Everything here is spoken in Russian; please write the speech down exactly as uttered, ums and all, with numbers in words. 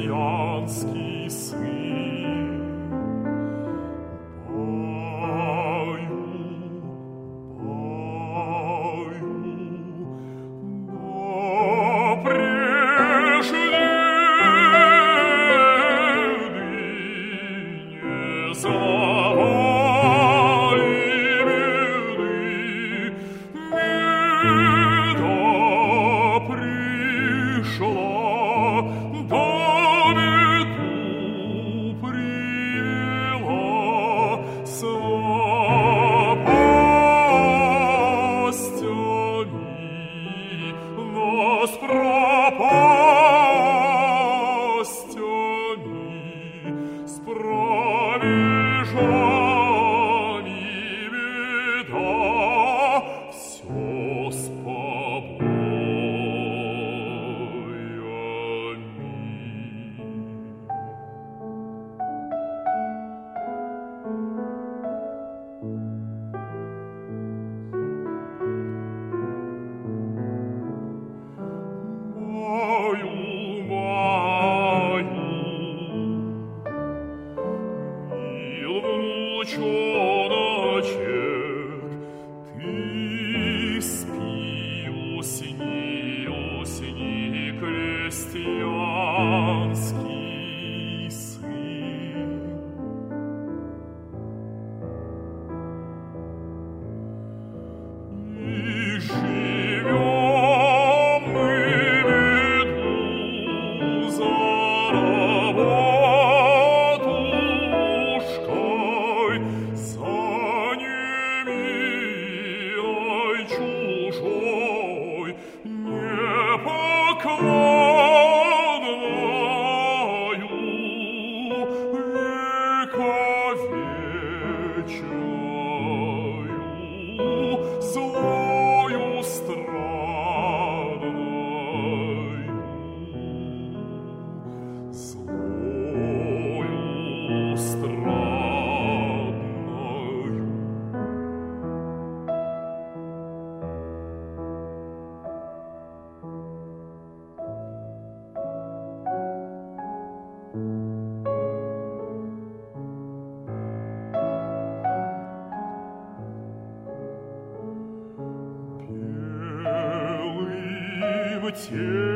крестьянский сын. Пою, пою, но прежде не завали беды, беда пришла, да беду привела с напастями, но с пропастями, с пробежами беда, все с Маю, маю, мил внучоночек, ты спи, усни, усни, крестьянский сын. И живем мы беду за работушкой, за немилой чужой, непокладною, вековечною, злою странною, злою странною. Белым